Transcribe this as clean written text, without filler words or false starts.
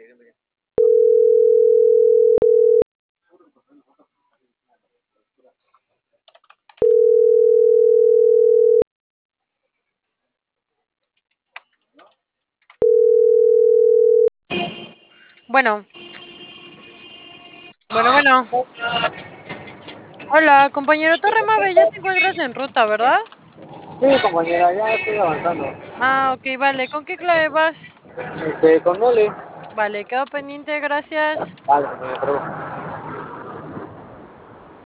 Bueno, bueno. Hola, compañero Torremave, ya te encuentras en ruta, ¿verdad? Sí, compañera, ya estoy avanzando. Ah, ok, vale. ¿Con qué clave vas? Con Nole. Vale, quedo pendiente, gracias. Vale, compañera, pero